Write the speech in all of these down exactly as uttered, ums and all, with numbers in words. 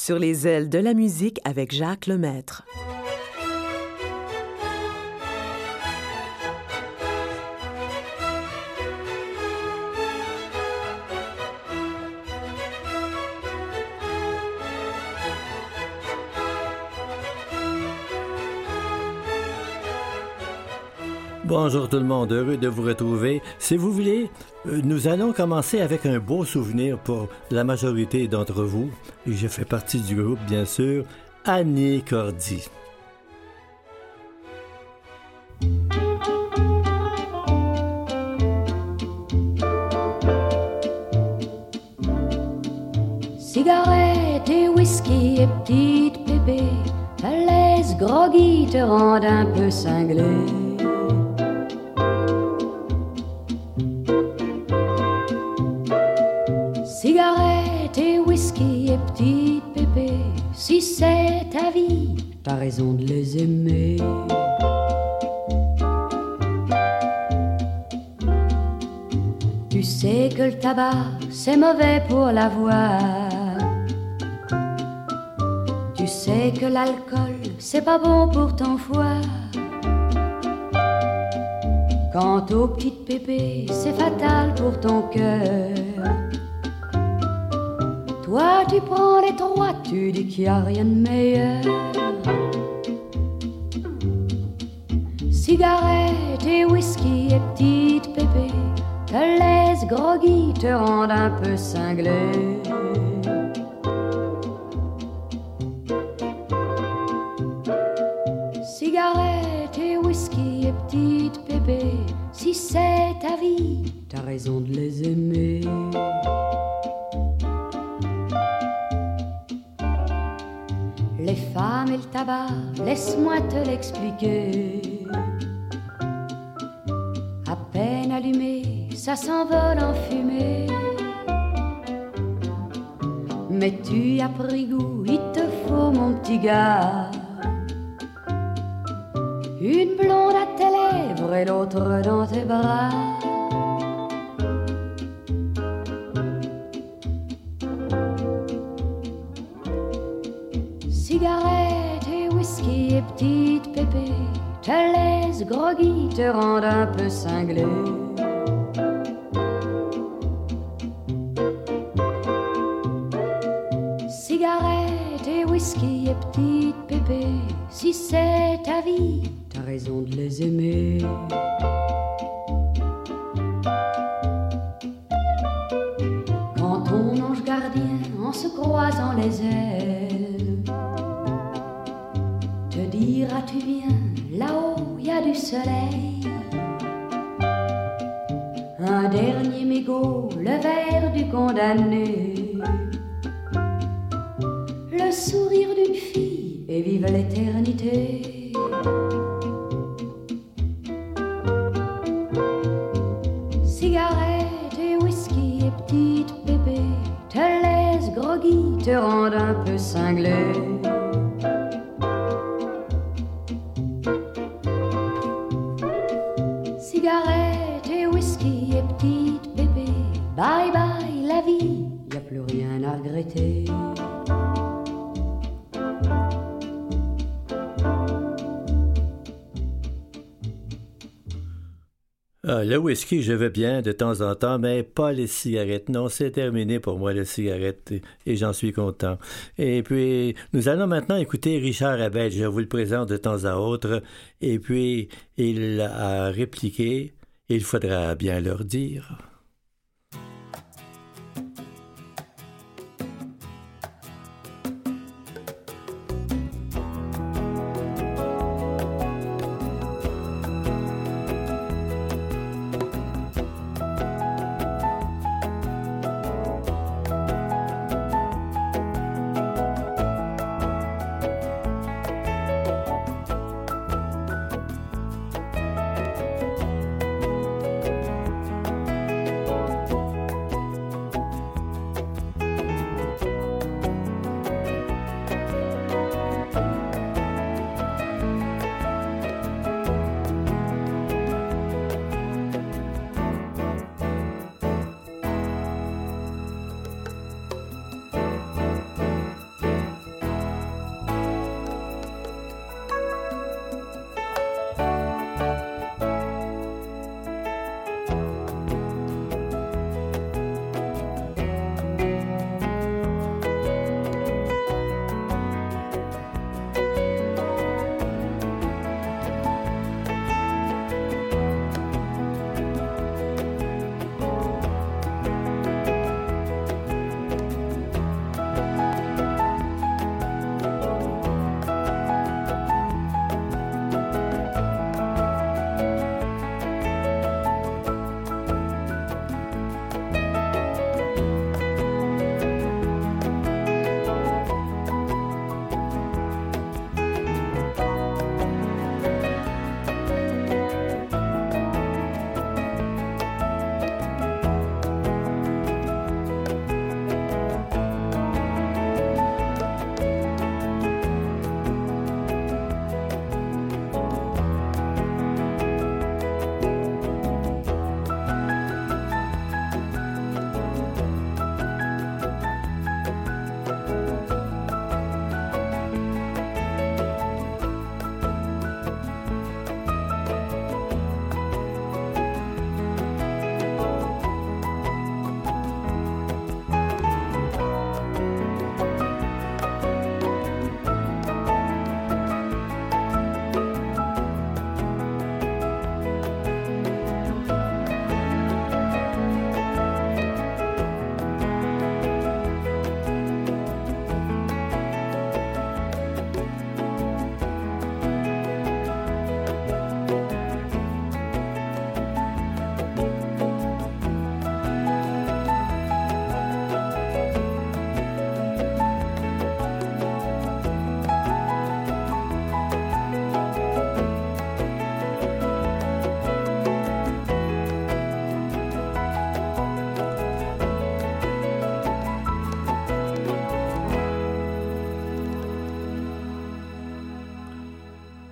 Sur les ailes de la musique avec Jacques Lemaître. Bonjour tout le monde, heureux de vous retrouver. Si vous voulez, nous allons commencer avec un beau souvenir pour la majorité d'entre vous. Et je fais partie du groupe, bien sûr, Annie Cordy. Cigarettes et whisky et petites pépées te laissent groggy, te rendent un peu cinglé. Cigarettes et whisky et petites pépées, si c'est ta vie, t'as raison de les aimer. Tu sais que le tabac, c'est mauvais pour la voix. Tu sais que l'alcool, c'est pas bon pour ton foie. Quant aux petites pépées, c'est fatal pour ton cœur. Toi tu prends les trois, tu dis qu'il n'y a rien de meilleur. Cigarettes et whisky et petites pépées te laissent groggy, te rendent un peu cinglé. Cigarettes et whisky et petites pépées, si c'est ta vie, t'as raison de les aimer. Les femmes et le tabac, laisse-moi te l'expliquer. À peine allumé, ça s'envole en fumée. Mais tu y as pris goût, il te faut mon petit gars. Une blonde à tes lèvres et l'autre dans tes bras. Cigarettes et whisky et petites pépées te laissent groggy, te rendent un peu cinglé. Cigarettes et whisky et petites pépées, si c'est ta vie, t'as raison de les aimer. Quand ton ange gardien, en se croisant les ailes, te dira tu viens, là-haut y a du soleil. Un dernier mégot, le verre du condamné, le sourire d'une fille et vive l'éternité. Cigarettes et whisky et petites pépées te laissent groggy, te rendent un peu cinglé. Cigarettes et whisky et petites pépées, bye bye la vie, y a plus rien à regretter. Ah, le whisky, je vais bien de temps en temps, mais pas les cigarettes. Non, c'est terminé pour moi, les cigarettes, et, et j'en suis content. Et puis, nous allons maintenant écouter Richard Abel. Je vous le présente de temps à autre. Et puis, il a répliqué, il faudra bien leur dire.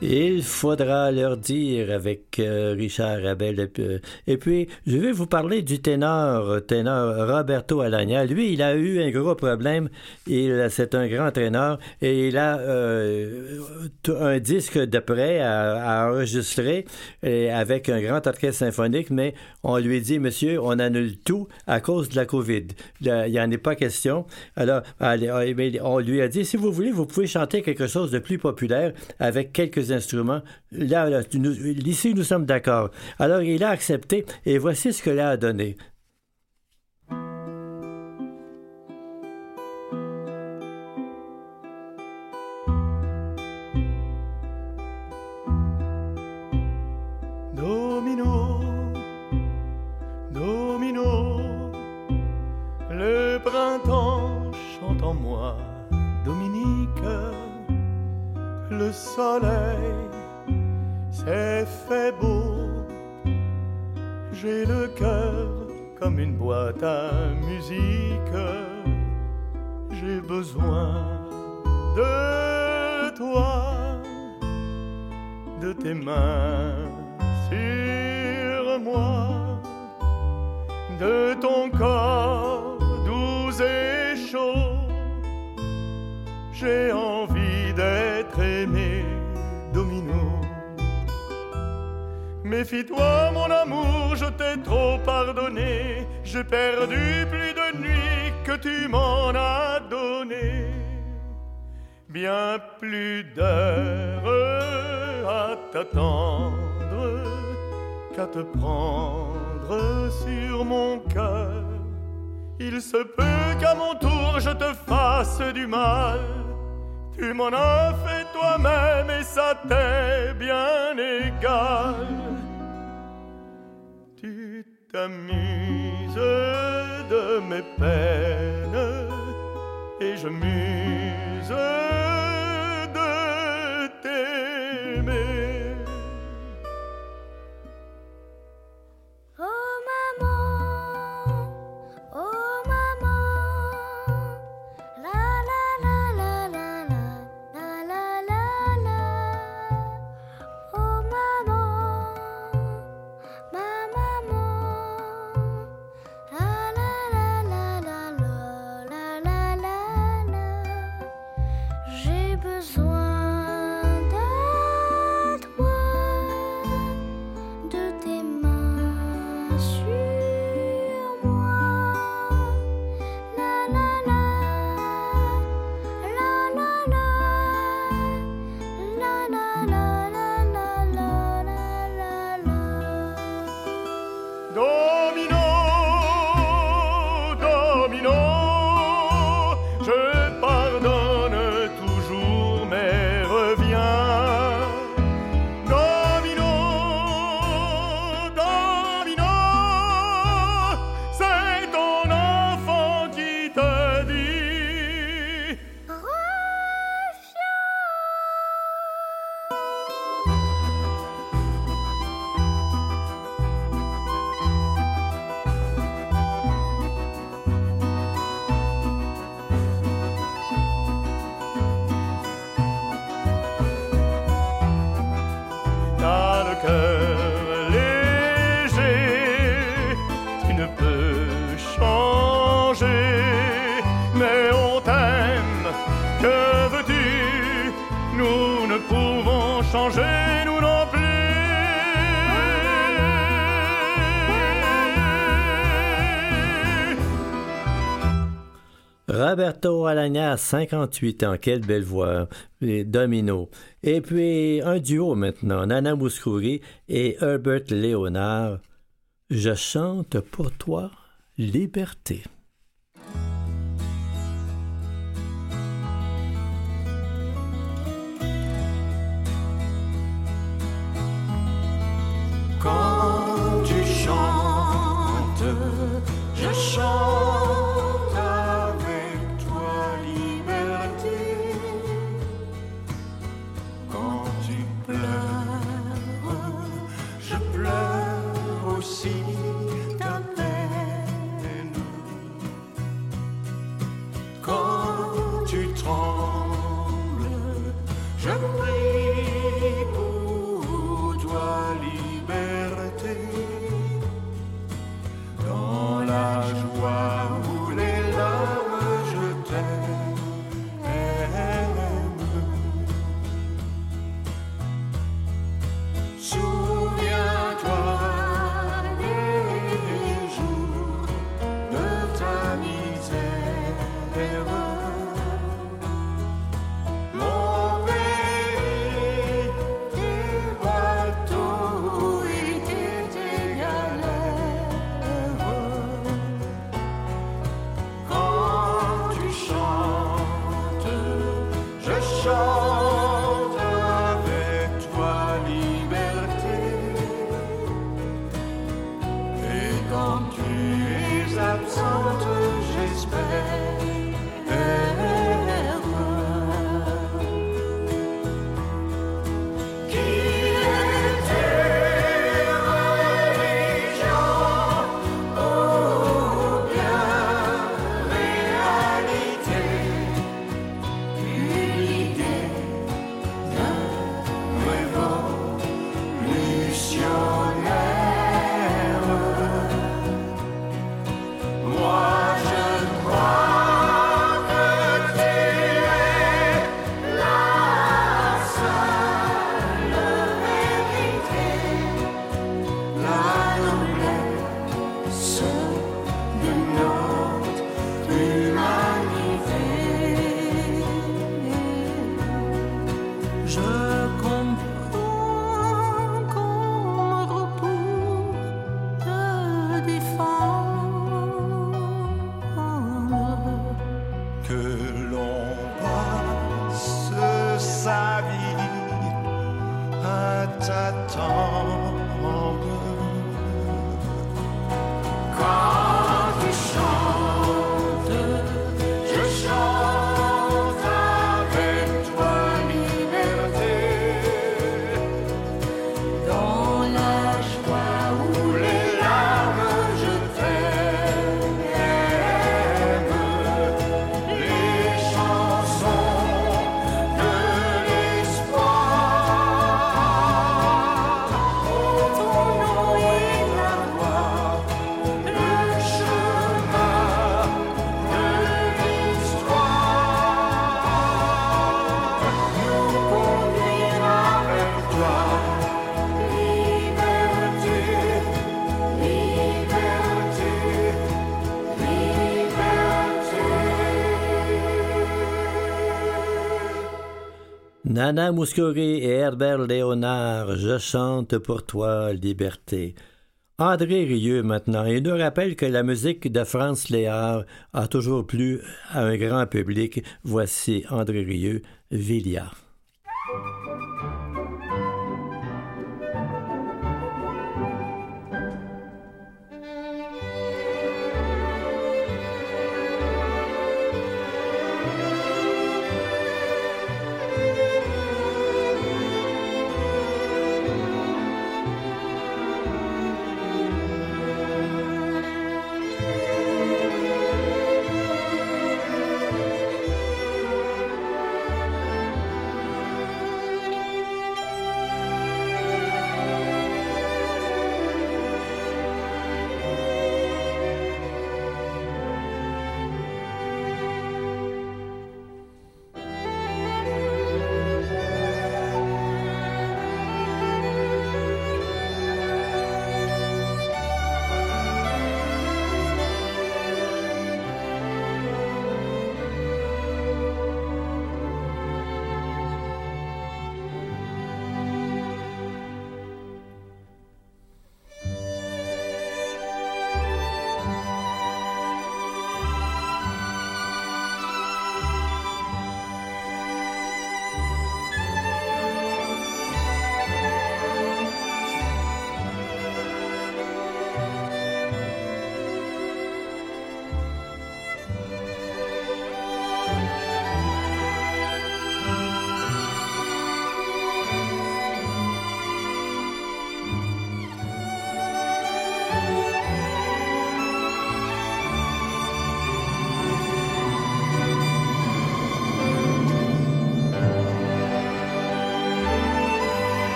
Il faudra leur dire avec euh, Richard Abel. Et puis, je vais vous parler du ténor, ténor Roberto Alagna. Lui, il a eu un gros problème. Il, c'est un grand ténor et il a euh, un disque de prêt à, à enregistrer et avec un grand orchestre symphonique, mais on lui dit, monsieur, on annule tout à cause de la COVID. Il n'y en est pas question. Alors, on lui a dit, si vous voulez, vous pouvez chanter quelque chose de plus populaire avec quelques instruments. Là, là nous, ici, nous sommes d'accord. Alors, il a accepté et voici ce que là a donné. Domino, domino, le printemps chante en moi, Dominique. Le soleil s'est fait beau, j'ai le cœur comme une boîte à musique, j'ai besoin de toi, de tes mains sur moi, de ton corps doux et chaud, j'ai envie d'être aimé, Domino. Méfie-toi mon amour, je t'ai trop pardonné, j'ai perdu plus de nuits que tu m'en as donné, bien plus d'heures à t'attendre qu'à te prendre sur mon cœur. Il se peut qu'à mon tour je te fasse du mal, tu m'en as fait toi-même et ça t'est bien égal. Tu t'amuses de mes peines et je muse de t'aimer. Oh maman, oh maman, la la la la la la la la la. Oh maman, ma maman, la la la la la la la la la. J'ai besoin de toi, de tes mains sur moi. La la la, la la la, la la la la la la la la. Domino, domino, je pardonne toujours mais reviens. Domino, domino, c'est ton enfant qui te dit. T'as le cœur léger, tu ne peux changer, mais on t'aime, que veux-tu? Nous ne pouvons changer, nous non plus. Roberto Alagna, cinquante-huit ans, quelle belle voix, et Domino. Et puis un duo maintenant, Nana Mouskouri et Herbert Léonard. Je chante pour toi, liberté. Quand tu chantes, je chante avec toi, liberté. Quand tu pleures, je pleure aussi ta peine. Quand tu trembles, je prie chante avec toi liberté. Et quand tu es absente, j'espère Nana Mouskouri et Herbert Léonard, je chante pour toi, liberté. André Rieu maintenant, il nous rappelle que la musique de Franz Léard a toujours plu à un grand public. Voici André Rieu, Vilia.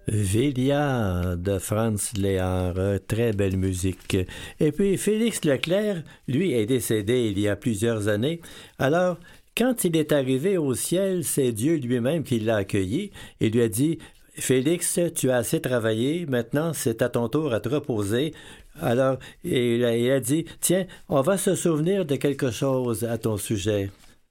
Vélia de Franz Lehár, très belle musique. Et puis Félix Leclerc, lui, est décédé il y a plusieurs années. Alors, quand il est arrivé au ciel, c'est Dieu lui-même qui l'a accueilli et lui a dit « Félix, tu as assez travaillé, maintenant c'est à ton tour à te reposer. » Alors, il a, il a dit « Tiens, on va se souvenir de quelque chose à ton sujet. »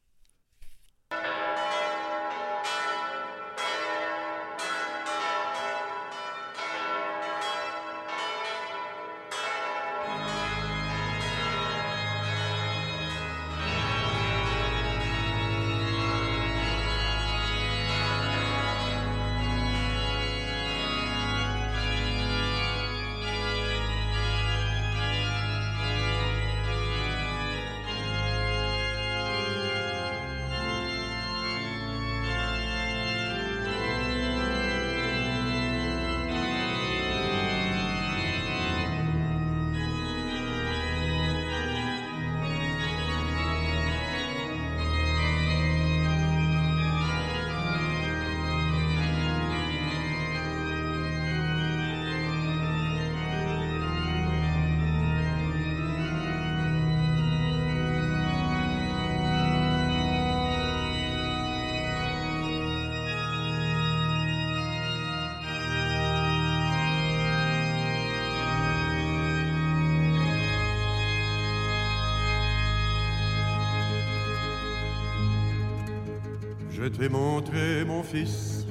Je t'ai montré, mon fils,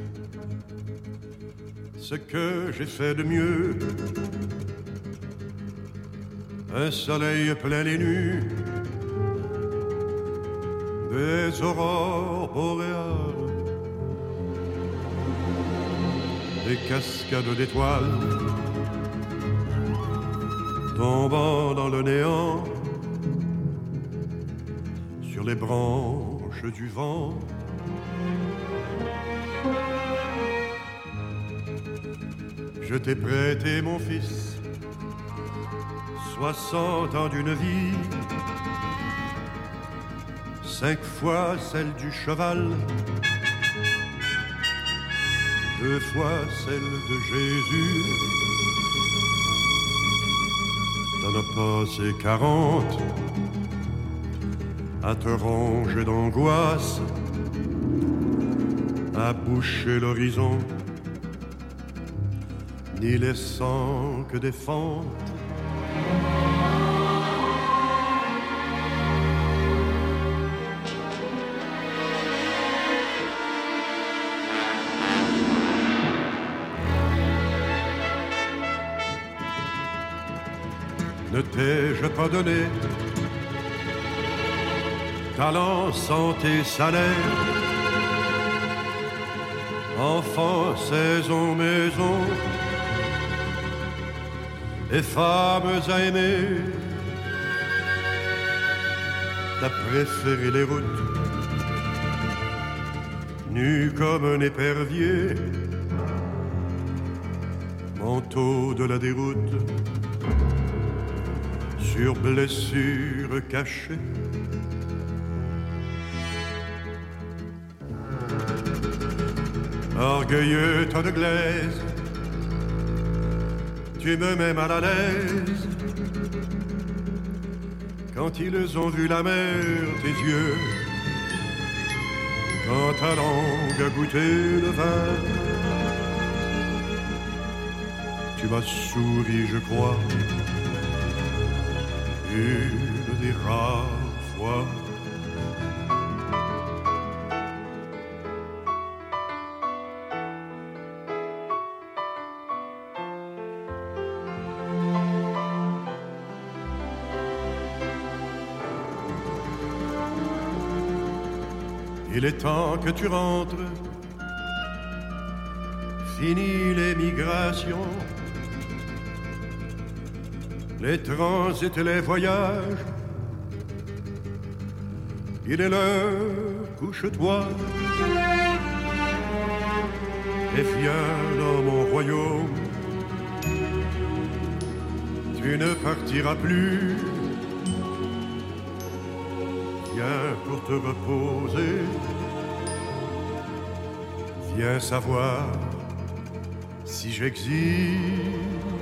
ce que j'ai fait de mieux. Un soleil plein les nues, des aurores boréales, des cascades d'étoiles tombant dans le néant sur les branches du vent. Je t'ai prêté, mon fils, soixante ans d'une vie, cinq fois celle du cheval, deux fois celle de Jésus. T'en as passé quarante à te ronger d'angoisse, à boucher l'horizon, n'y laissant que des fentes. Ne t'ai-je pas donné talent, santé, salaire, enfants, saison, maison, et femmes à aimer? T'as préféré les routes, nu comme un épervier, manteau de la déroute, sur blessure cachée. Orgueilleux tas de glaise, tu me mets mal à l'aise. Quand ils ont vu la mer, tes yeux, quand ta langue a goûté le vin, tu m'as souri, je crois, une des rares fois. Il est temps que tu rentres, fini l'émigration, les transits et les voyages. Il est l'heure, couche-toi et viens dans mon royaume. Tu ne partiras plus, viens pour te reposer. Viens savoir si j'existe.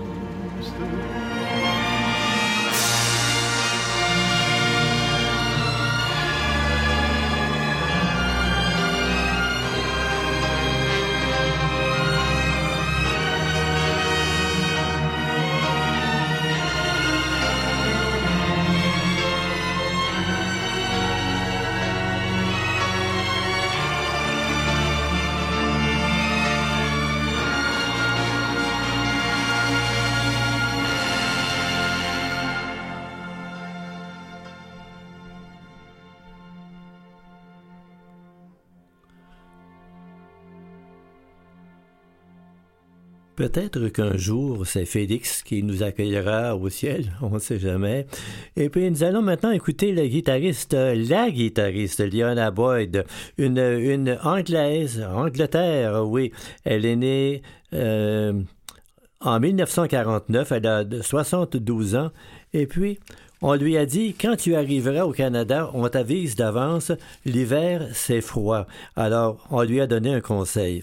Peut-être qu'un jour, c'est Félix qui nous accueillera au ciel, on ne sait jamais. Et puis, nous allons maintenant écouter le guitariste, la guitariste, Liona Boyd, une, une Anglaise, Angleterre, oui. Elle est née euh, en dix-neuf cent quarante-neuf, elle a soixante-douze ans. Et puis, on lui a dit, quand tu arriveras au Canada, on t'avise d'avance, l'hiver, c'est froid. Alors, on lui a donné un conseil.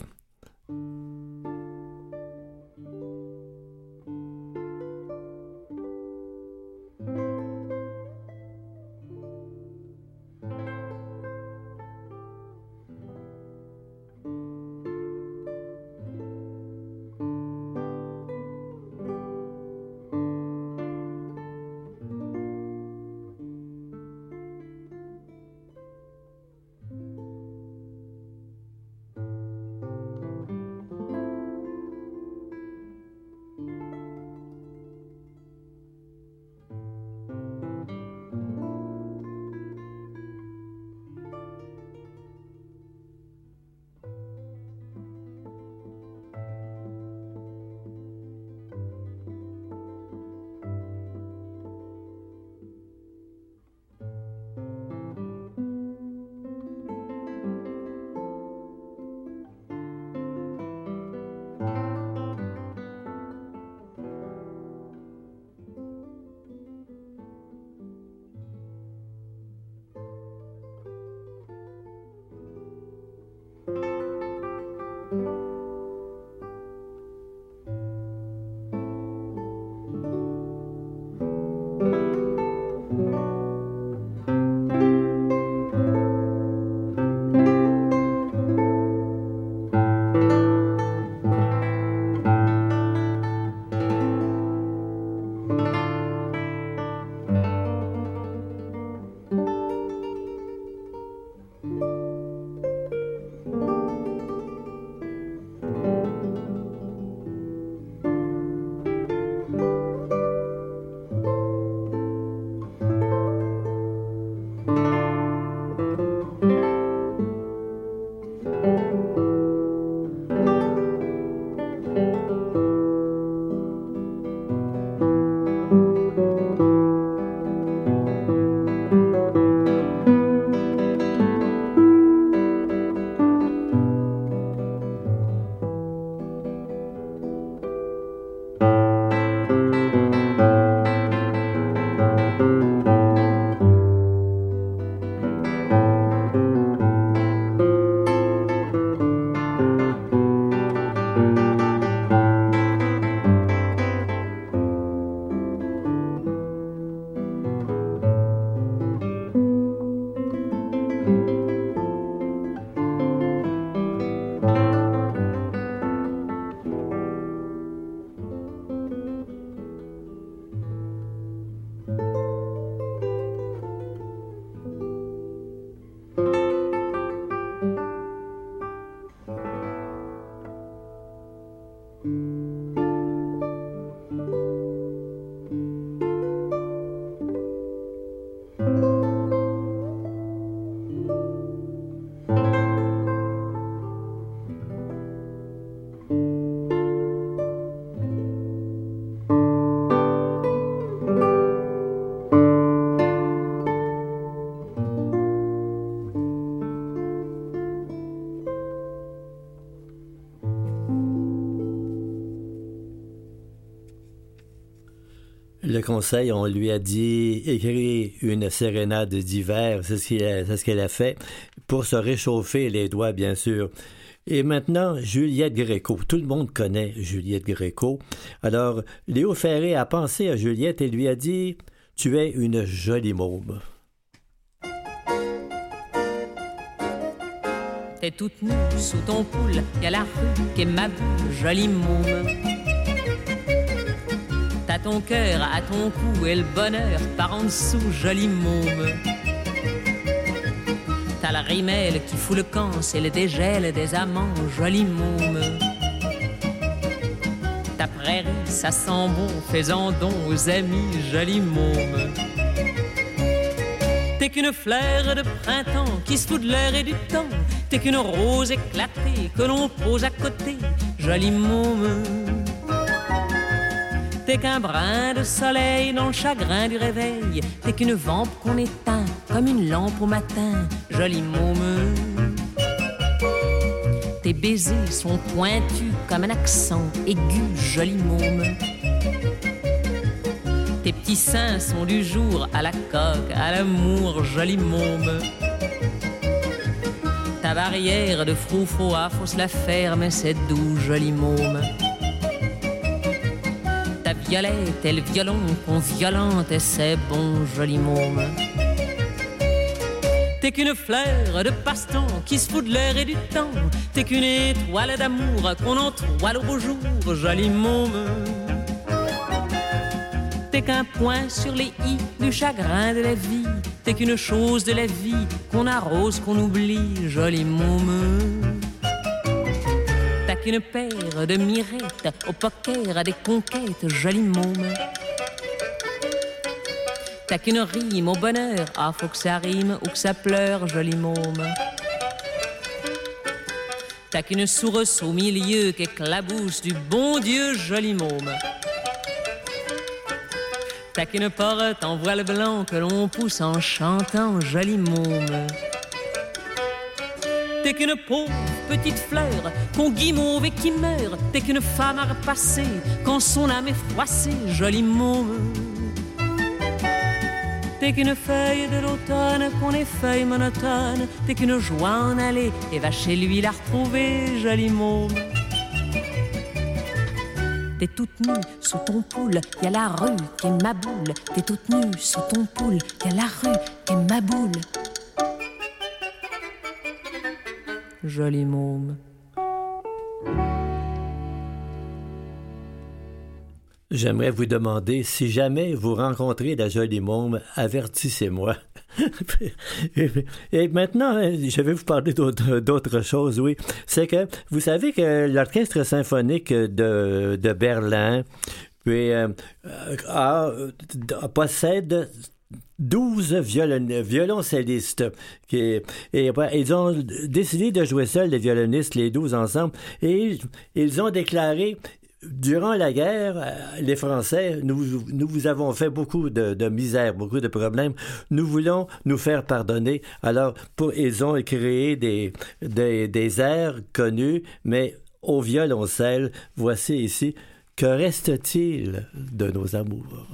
Le conseil, on lui a dit écrire une sérénade d'hiver, c'est ce, qu'il a, c'est ce qu'elle a fait, pour se réchauffer les doigts, bien sûr. Et maintenant, Juliette Gréco. Tout le monde connaît Juliette Gréco. Alors, Léo Ferré a pensé à Juliette et lui a dit « Tu es une jolie môme. » T'es toute nue sous ton poule, y'a la rue qui est ma boule, jolie môme. T'as ton cœur à ton cou et le bonheur par en dessous, jolie môme. T'as la rimelle qui fout le camp, c'est le dégel des amants, jolie môme. Ta prairie, ça sent bon, fais-en don aux amis, jolie môme. T'es qu'une fleur de printemps qui se fout de l'air et du temps. T'es qu'une rose éclatée que l'on pose à côté, jolie môme. T'es qu'un brin de soleil dans le chagrin du réveil. T'es qu'une vampe qu'on éteint comme une lampe au matin, jolie môme. Tes baisers sont pointus comme un accent aigu, jolie môme. Tes petits seins sont du jour à la coque, à l'amour, jolie môme. Ta barrière de froufroa, faut se la faire, mais c'est doux, jolie môme. Ta violette et le violon qu'on violente et c'est bon, jolie môme. T'es qu'une fleur de passe-temps qui se fout de l'air et du temps. T'es qu'une étoile d'amour qu'on entoile au beau jour, jolie môme. T'es qu'un point sur les i du chagrin de la vie. T'es qu'une chose de la vie qu'on arrose, qu'on oublie, jolie môme. T'as qu'une paire de mirettes au poker à des conquêtes, jolie môme. T'as qu'une rime au bonheur, ah faut que ça rime ou que ça pleure, jolie môme. T'as qu'une source au milieu qui éclabousse du bon Dieu, jolie môme. T'as qu'une porte en voile blanc que l'on pousse en chantant, jolie môme. T'es qu'une pauvre petite fleur qu'on guimauve et qui meurt. T'es qu'une femme à repasser quand son âme est froissée, jolie môme. T'es qu'une feuille de l'automne qu'on effeuille monotone. T'es qu'une joie en aller et va chez lui la retrouver, jolie môme. T'es toute nue sous ton poule, y'a la rue qui est ma boule. T'es toute nue sous ton poule, y'a la rue qui est ma boule. Jolie môme. J'aimerais vous demander, si jamais vous rencontrez la jolie môme, avertissez-moi. Et maintenant, je vais vous parler d'autre, d'autre chose, oui. C'est que, vous savez que l'Orchestre symphonique de, de Berlin puis, euh, a, possède douze violon, violoncellistes. Qui, et, et ils ont décidé de jouer seuls, les violonistes, les douze ensemble, et ils ont déclaré... Durant la guerre, les Français, nous, nous vous avons fait beaucoup de, de misère, beaucoup de problèmes. Nous voulons nous faire pardonner. Alors, pour, ils ont créé des, des, des airs connus, mais au violoncelle. Voici ici, que reste-t-il de nos amours?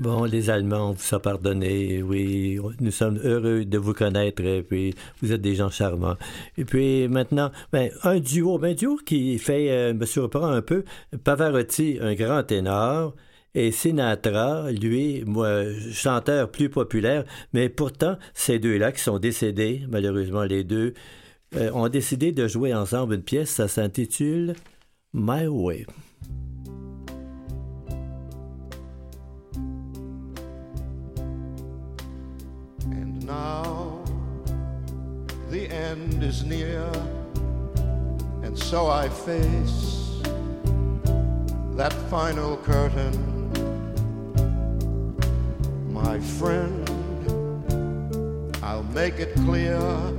Bon, les Allemands, on vous a pardonné. Oui, nous sommes heureux de vous connaître. Et puis, vous êtes des gens charmants. Et puis, maintenant, ben, un duo, ben, un duo qui fait, euh, me surprend un peu. Pavarotti, un grand ténor. Et Sinatra, lui, moi, chanteur plus populaire. Mais pourtant, ces deux-là qui sont décédés, malheureusement, les deux, euh, ont décidé de jouer ensemble une pièce. Ça s'intitule My Way. Now the end is near, and so I face that final curtain. My friend, I'll make it clear,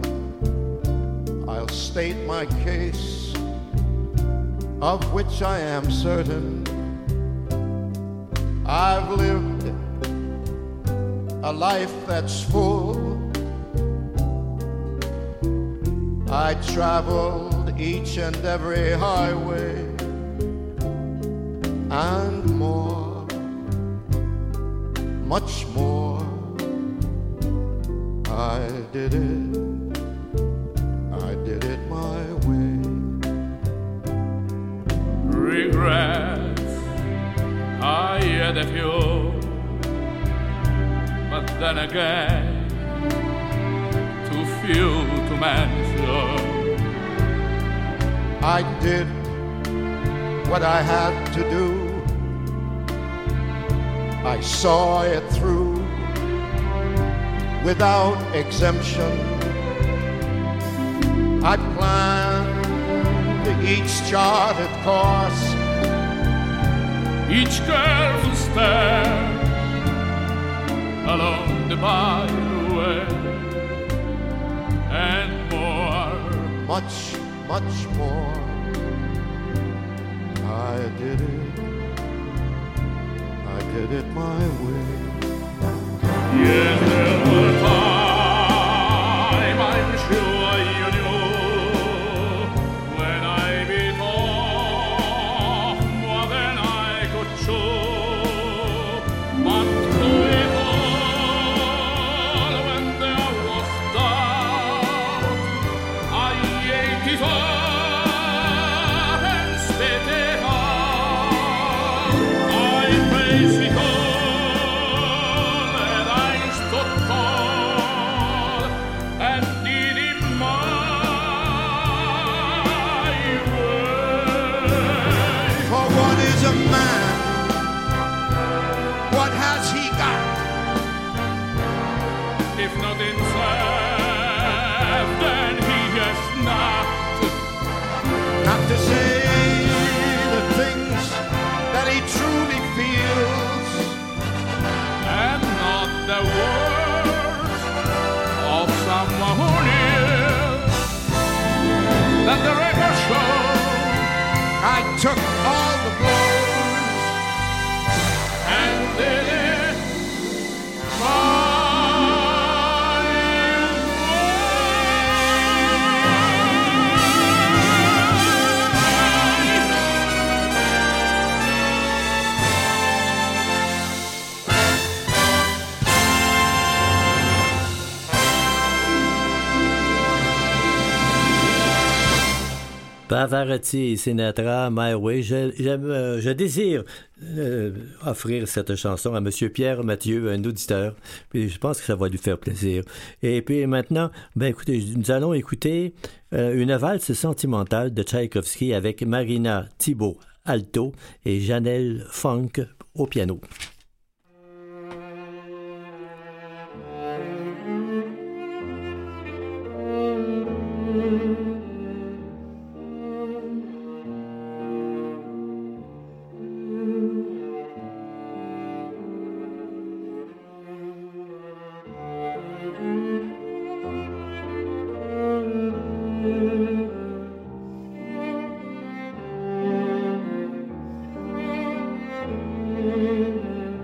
I'll state my case, of which I am certain. I've lived a life that's full. I traveled each and every highway and more, much more. I did it, I did it my way. Regrets, I had a few, but then again, too few to mention. I did what I had to do. I saw it through without exemption. I planned each charted course, each careful step along the byway, and more, much, much more. I did it, I did it my way. Yes, there were times I'm sure you knew when I bit off more than I could chew, but through it all, when there was doubt, I ate it up and spit it out. I faced it all. Not to say the things that he truly feels, and not the words of someone who lives. Let the record show I took all the blows and did it my Pavarotti et Sinatra, My Way. Je, j'aime, euh, je désire euh, offrir cette chanson à M. Pierre Mathieu, un auditeur. Puis je pense que ça va lui faire plaisir. Et puis maintenant, ben écoutez, nous allons écouter euh, une valse sentimentale de Tchaïkovski avec Marina Thibault, alto, et Janelle Funk au piano. Thank you.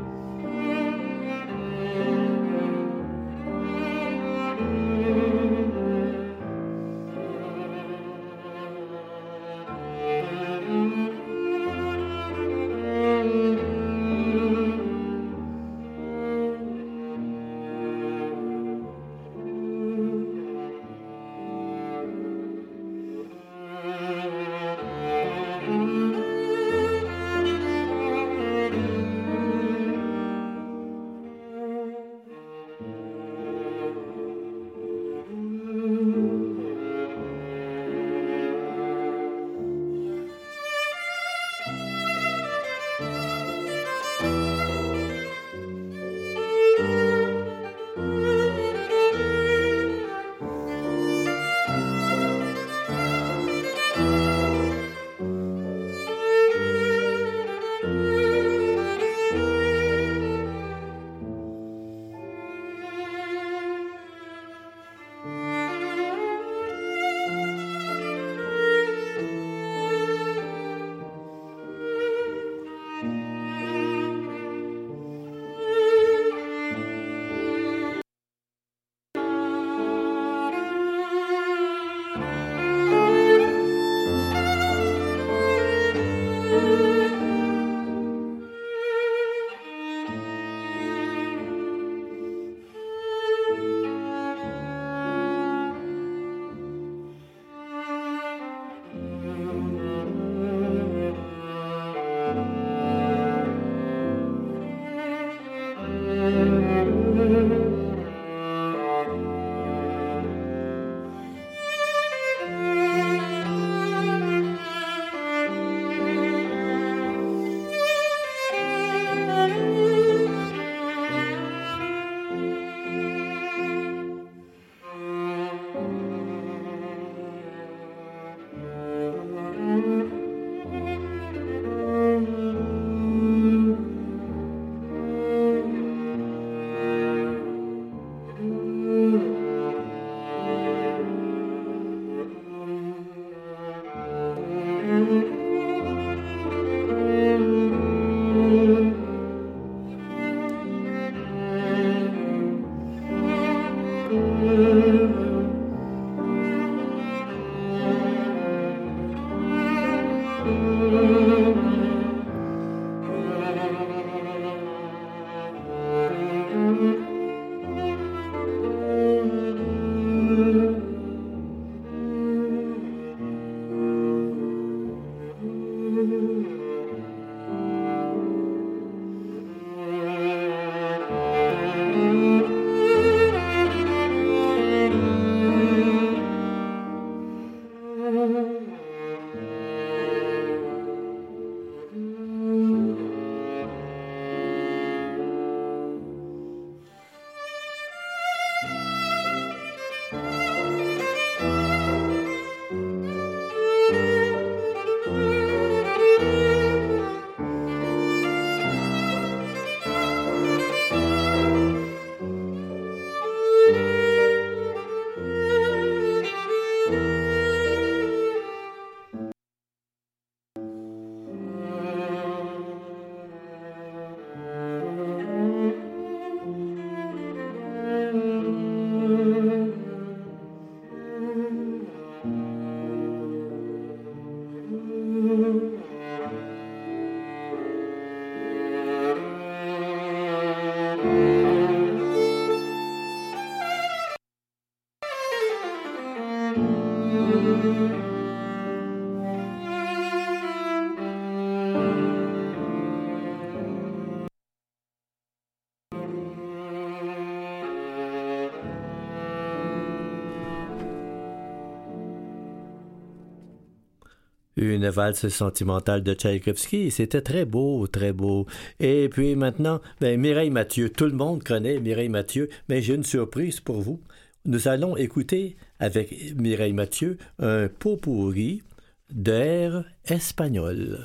Une valse sentimentale de Tchaïkovski. C'était très beau, très beau. Et puis maintenant, ben, Mireille Mathieu. Tout le monde connaît Mireille Mathieu, mais j'ai une surprise pour vous. Nous allons écouter avec Mireille Mathieu un pot-pourri d'airs espagnols.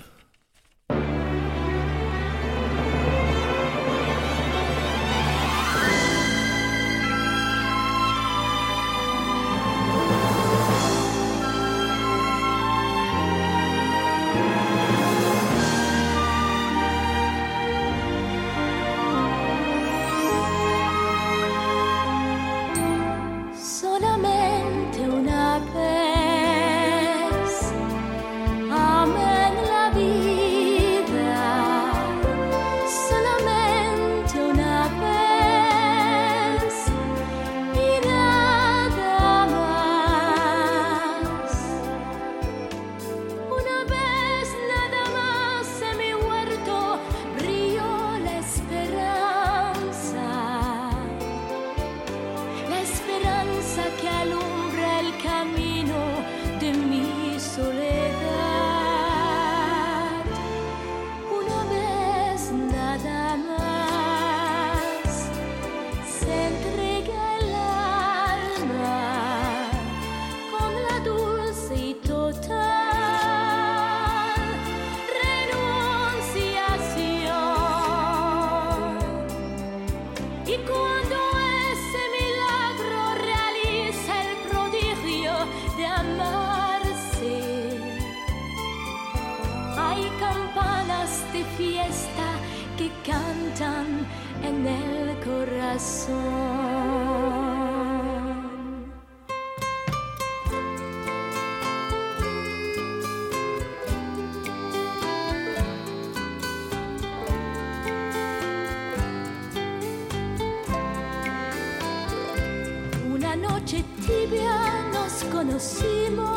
Conocimos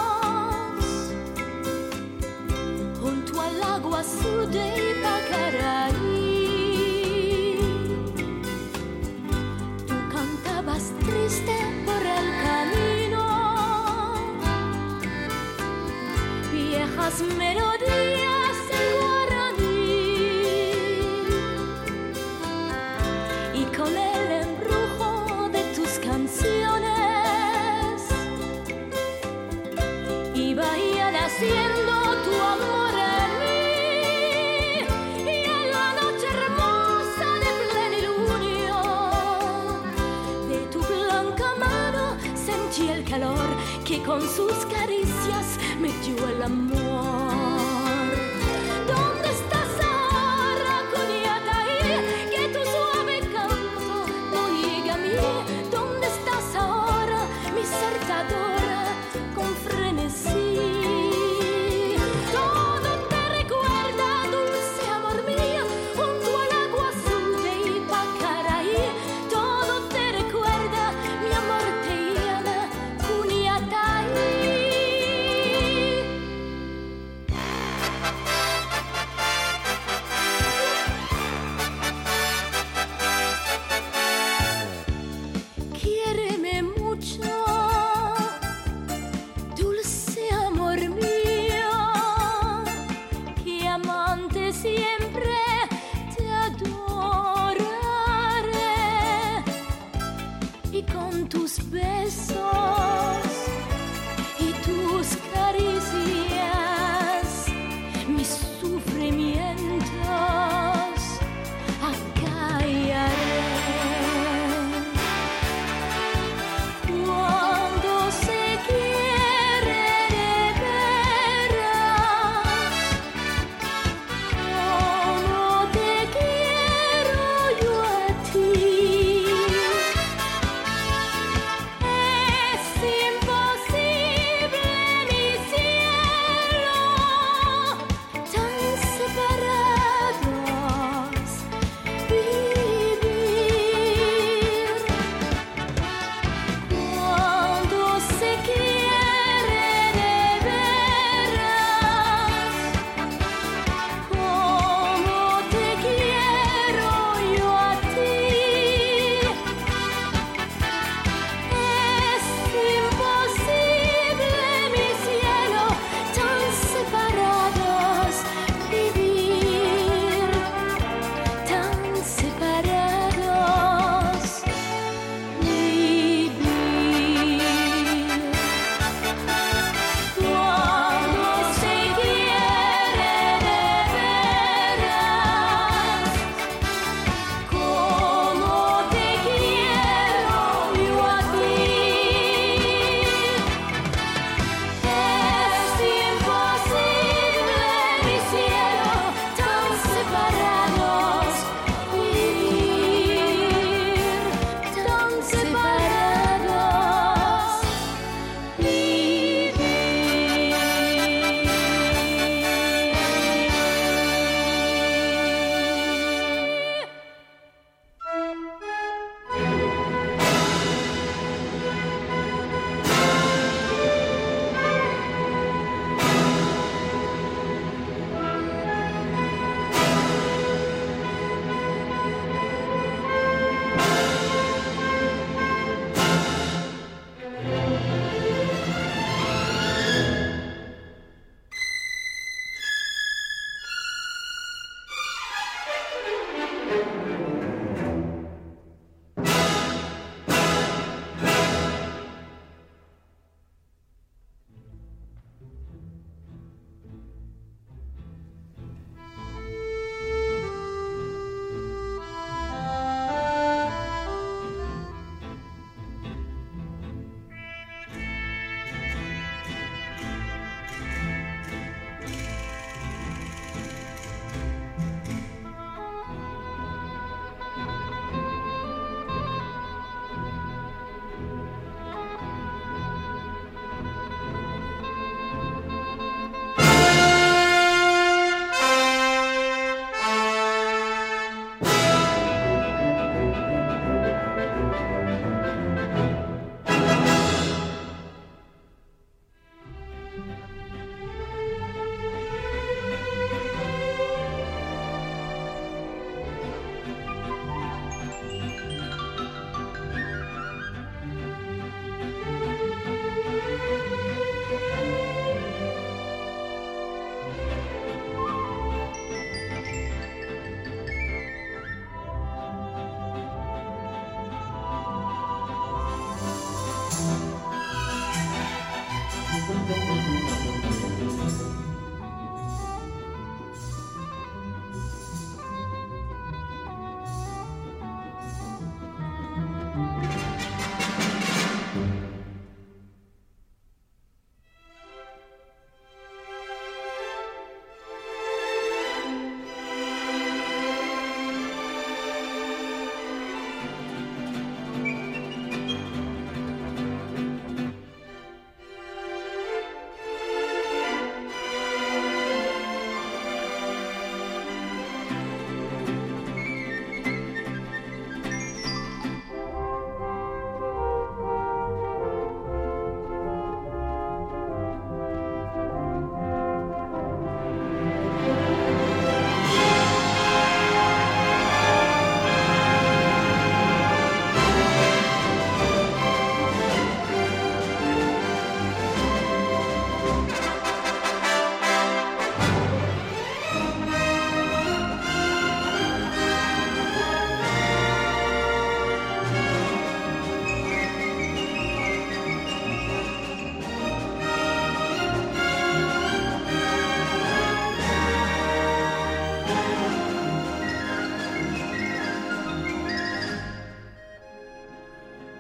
junto al agua azul de Ipacaraí. Tú cantabas triste por el camino, viejas melodías en guaraní, y con el embrujo de tus canciones haciendo tu amor en mí, y en la noche hermosa de plenilunio de tu blanca mano sentí el calor que con sus caricias me dio el amor. ¿Dónde estás ahora, Cuniataí? Que tu suave canto no llega a mí. ¿Dónde estás ahora, mi cercadora, con frenesí? Te llena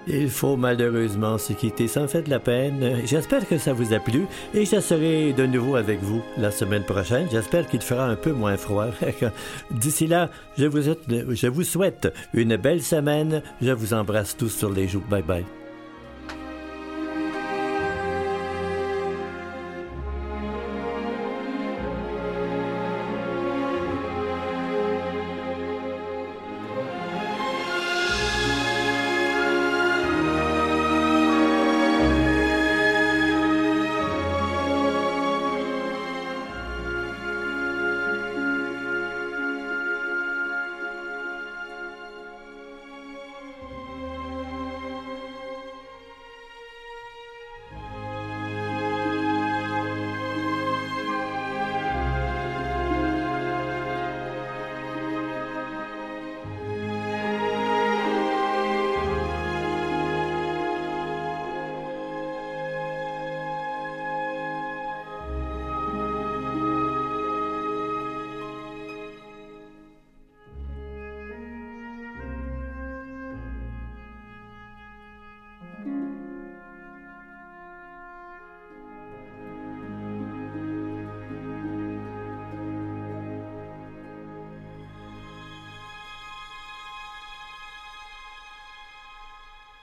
Il faut malheureusement se quitter, ça me fait de la peine. J'espère que ça vous a plu et je serai de nouveau avec vous la semaine prochaine. J'espère qu'il fera un peu moins froid. D'ici là, je vous souhaite, je vous souhaite une belle semaine. Je vous embrasse tous sur les joues. Bye bye.